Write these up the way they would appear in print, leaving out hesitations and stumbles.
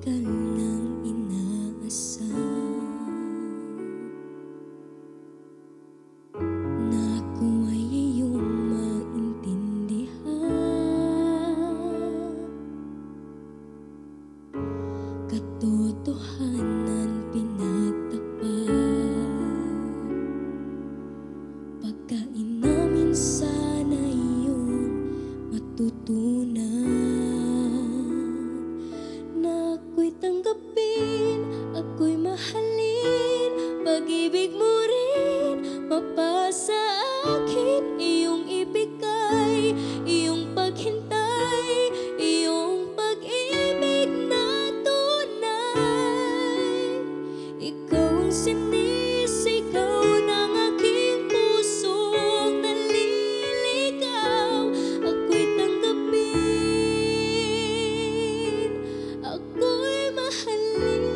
tagal nang inaasam na ako ay iyong maintindihan. Katotohanan pinagtapat, pagkain namin sana iyong matutunan. Na ako'y tanggapin, ako'y mahalin, pag-ibig mo rin mapasa akin. Iyong ibigay, iyong paghintay, iyong pag-ibig na tunay. Ikaw ang sinisigaw ng aking pusong naliligaw. Ako'y tanggapin, ako'y mahalin.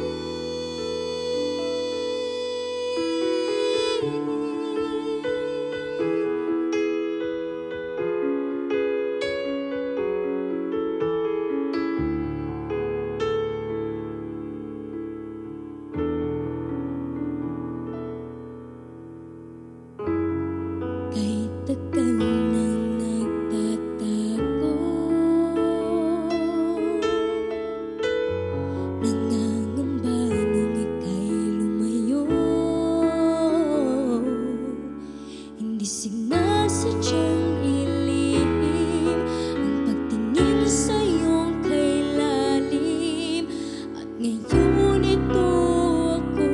Kay tagal nang nagtatago, nangangamba nung ika'y lumayo. Hindi sinasadyang ilihim ang pagtingin sa iyong kay lalim. At ngayon ito ako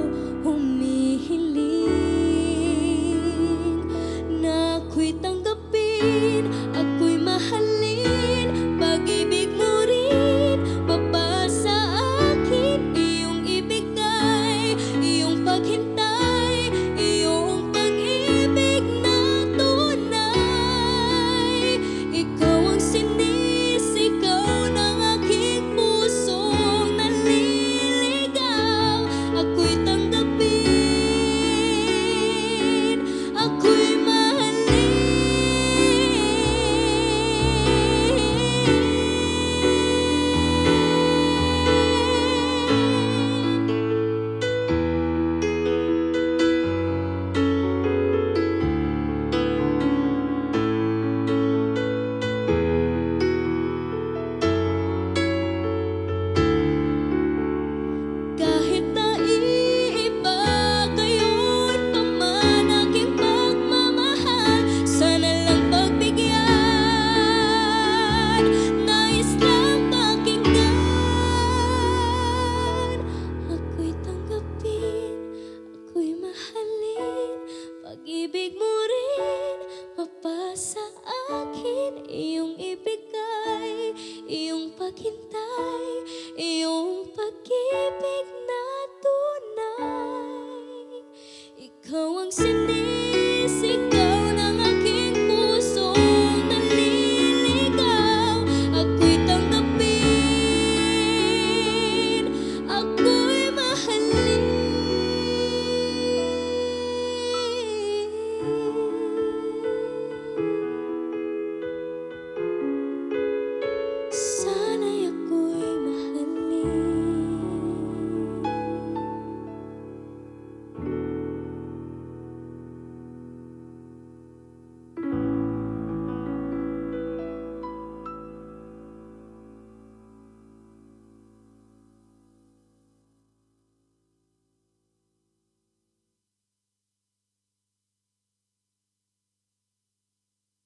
humihiling na ako'y tanggapin, ako'y mahalin, pag-ibig mo rin mapasa akin. Iyong ibigay, iyong paghintay, iyong pag-ibig na tunay. Ikaw ang sinisigaw ng aking pusong naliligaw. Ako'y tanggapin, ako'y mahalin. Kahit naiiba gayon pa man aking pagmamahal, sana lang pagbigyan, nais lang pakinggan. Ako'y tanggapin, ako'y mahalin, pag-ibig mo rin mapasa akin. Iyong ibigay, iyong paghintay,